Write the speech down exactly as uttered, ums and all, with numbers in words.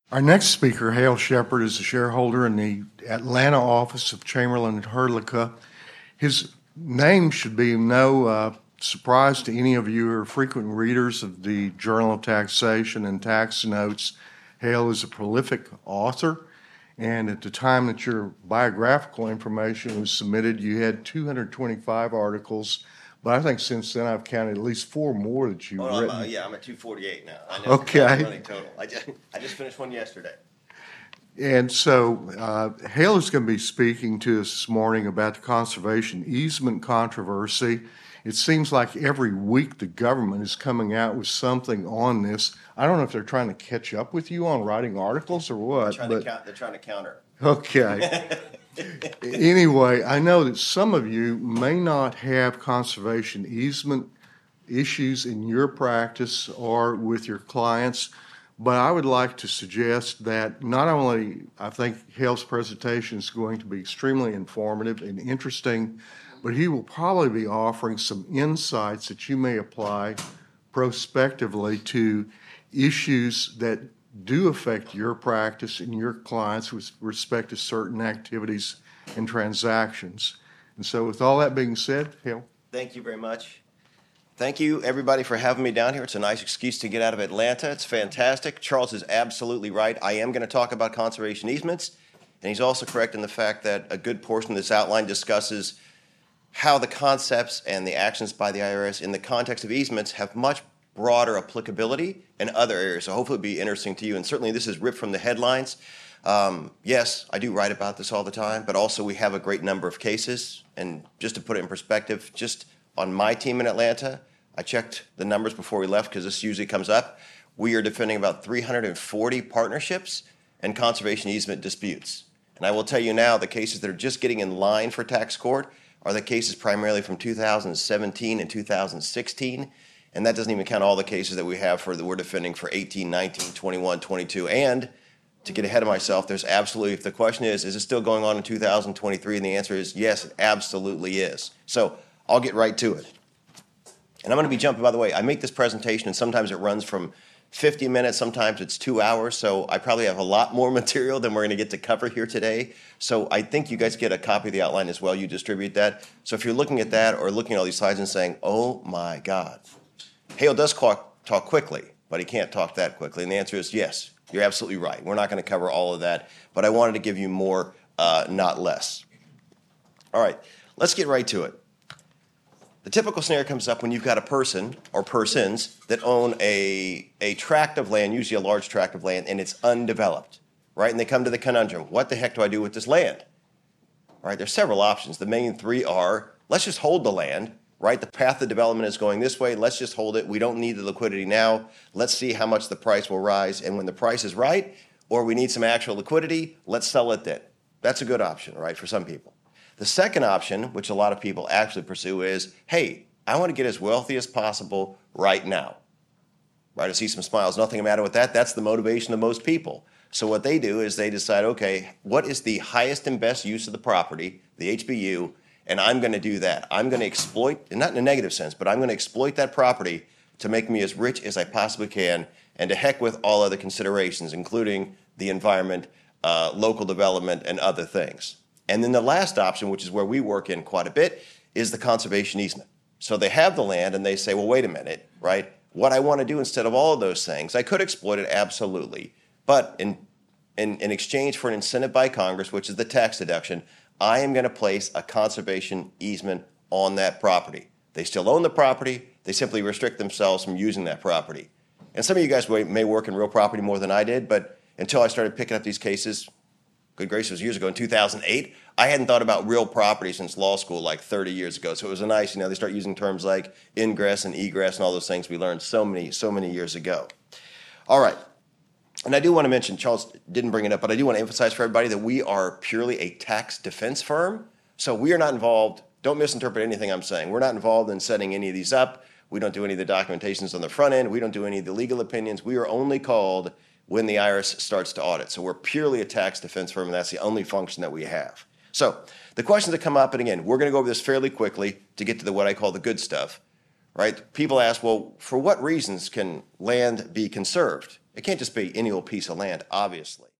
Our next speaker, Hale Shepard, is a shareholder in the Atlanta office of Chamberlain and Hrdlicka. His name should be no uh, surprise to any of you who are frequent readers of the Journal of Taxation and Tax Notes. Hale is a prolific author, and at the time that your biographical information was submitted, you had two hundred twenty-five articles. But I think since then I've counted at least four more that you've oh, written. I'm, uh, yeah, I'm at two forty-eight now. I know. Okay. I'm running total. I just, I just finished one yesterday. And so uh, Hale is going to be speaking to us this morning about the conservation easement controversy. It seems like every week the government is coming out with something on this. I don't know if they're trying to catch up with you on writing articles or what. They're trying, but, to, count, they're trying to counter. Okay. Anyway, I know that some of you may not have conservation easement issues in your practice or with your clients, but I would like to suggest that not only I think Hale's presentation is going to be extremely informative and interesting, but he will probably be offering some insights that you may apply prospectively to issues that do affect your practice and your clients with respect to certain activities and transactions. And so with all that being said, Hale. Thank you very much. Thank you, everybody, for having me down here. It's a nice excuse to get out of Atlanta. It's fantastic. Charles is absolutely right. I am going to talk about conservation easements, and he's also correct in the fact that a good portion of this outline discusses how the concepts and the actions by the I R S in the context of easements have much broader applicability in other areas. So hopefully it'll be interesting to you. And certainly this is ripped from the headlines. Um, yes, I do write about this all the time, but also we have a great number of cases. And just to put it in perspective, just on my team in Atlanta, I checked the numbers before we left because this usually comes up. We are defending about three hundred forty partnerships and conservation easement disputes. And I will tell you now, the cases that are just getting in line for tax court are the cases primarily from two thousand seventeen and two thousand sixteen. And that doesn't even count all the cases that we have for that we're defending for eighteen, nineteen, twenty-one, twenty-two. And to get ahead of myself, there's absolutely, if the question is, is it still going on in two thousand twenty-three? And the answer is yes, it absolutely is. So I'll get right to it. And I'm going to be jumping, by the way, I make this presentation and sometimes it runs from fifty minutes, sometimes it's two hours. So I probably have a lot more material than we're going to get to cover here today. So I think you guys get a copy of the outline as well. You distribute that. So if you're looking at that or looking at all these slides and saying, oh my God, Hale does talk, talk quickly, but he can't talk that quickly. And the answer is yes, you're absolutely right. We're not going to cover all of that, but I wanted to give you more, uh, not less. All right, let's get right to it. The typical scenario comes up when you've got a person or persons that own a, a tract of land, usually a large tract of land, and it's undeveloped, right? And they come to the conundrum, what the heck do I do with this land? All right, there's several options. The main three are, let's just hold the land, right? The path of development is going this way. Let's just hold it. We don't need the liquidity now. Let's see how much the price will rise. And when the price is right, or we need some actual liquidity, let's sell it then. That's a good option, right, for some people. The second option, which a lot of people actually pursue, is, hey, I want to get as wealthy as possible right now. Right? I see some smiles. Nothing the matter with that. That's the motivation of most people. So what they do is they decide, okay, what is the highest and best use of the property, the H B U, and I'm going to do that. I'm going to exploit, and not in a negative sense, but I'm going to exploit that property to make me as rich as I possibly can, and to heck with all other considerations, including the environment, uh, local development, and other things. And then the last option, which is where we work in quite a bit, is the conservation easement. So they have the land and they say, well, wait a minute, right? What I want to do instead of all of those things, I could exploit it, absolutely. But in, in, in exchange for an incentive by Congress, which is the tax deduction, I am going to place a conservation easement on that property. They still own the property. They simply restrict themselves from using that property. And some of you guys may work in real property more than I did, but until I started picking up these cases, good gracious, years ago in two thousand eight, I hadn't thought about real property since law school like thirty years ago. So it was a nice, you know, they start using terms like ingress and egress and all those things we learned so many, so many years ago. All right. And I do want to mention, Charles didn't bring it up, but I do want to emphasize for everybody that we are purely a tax defense firm. So we are not involved, don't misinterpret anything I'm saying. We're not involved in setting any of these up. We don't do any of the documentations on the front end. We don't do any of the legal opinions. We are only called when the I R S starts to audit. So we're purely a tax defense firm, and that's the only function that we have. So the questions that come up, and again, we're going to go over this fairly quickly to get to the what I call the good stuff, right? People ask, well, for what reasons can land be conserved? It can't just be any old piece of land, obviously.